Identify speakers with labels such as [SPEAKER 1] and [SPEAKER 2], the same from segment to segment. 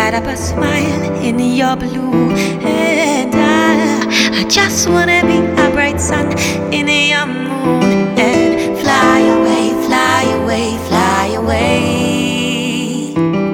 [SPEAKER 1] light up a smile in your blue. And I just wanna be a bright sun in your moon and fly away, fly away, fly away.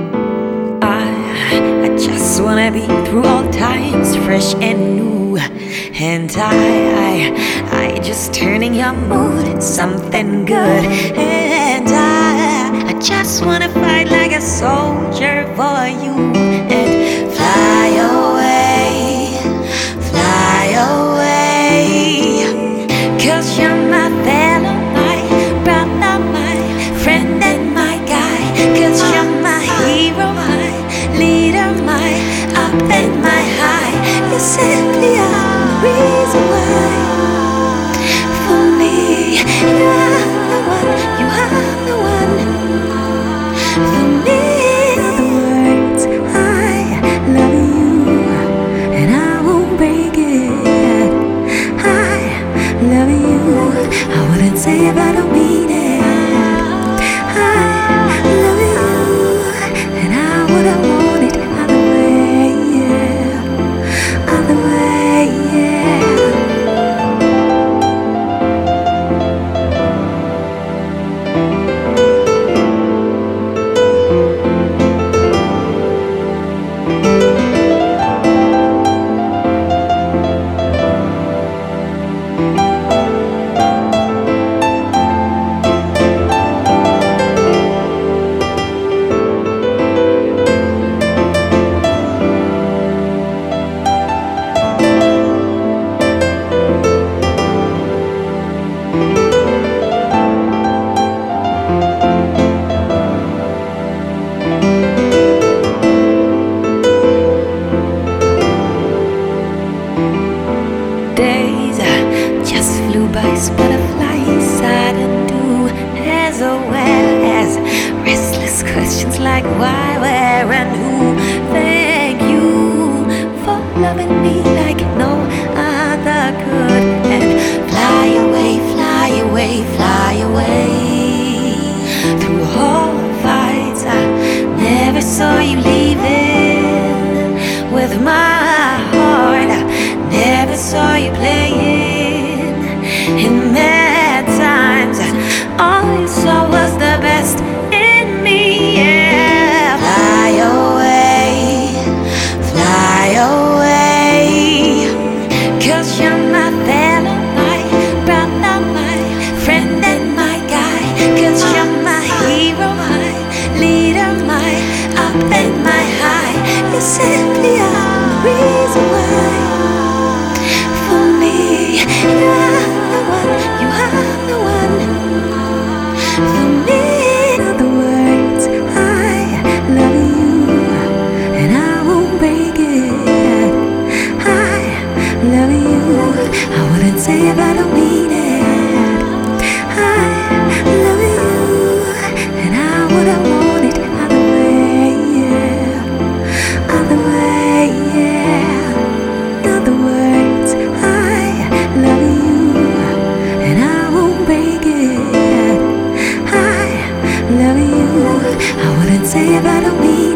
[SPEAKER 1] I just wanna be through all times fresh and new. And I just turning your mood something good. And I just wanna fight like a soldier for you and fly away, fly away. 'Cause you're my fellow, my brother, my friend and my guy. 'Cause you're my hero, my leader, my up and my high. You're simply a reason why. For me, you are the one, you are the one. For me, the words I love you, and I won't break it. I love you, I wouldn't say if I don't mean it. I love you, and I wouldn't want it other way, yeah. Other way, yeah. Days just flew by, butterflies I didn't do as well as restless questions like why, where, and who. Thank you for loving me like no other could. And fly away, fly away, fly away. Through all fights I never saw you leaving with my heart. I never saw you playing in bad times, and all you saw was the best in me, yeah. Fly away, fly away. 'Cause you're my fellow, my brother, my friend and my guy. 'Cause you're my hero, my leader, my up and my high. You're simply a reason why. For me, you are the one, you are the one. For me, are the words I love you, and I won't break it. I love you, I wouldn't say if I don't mean it. I love you, and I wouldn't want it other way, yeah. Other way, yeah. Other words I love you, and I won't break it. I love you, I wouldn't say if I don't mean it.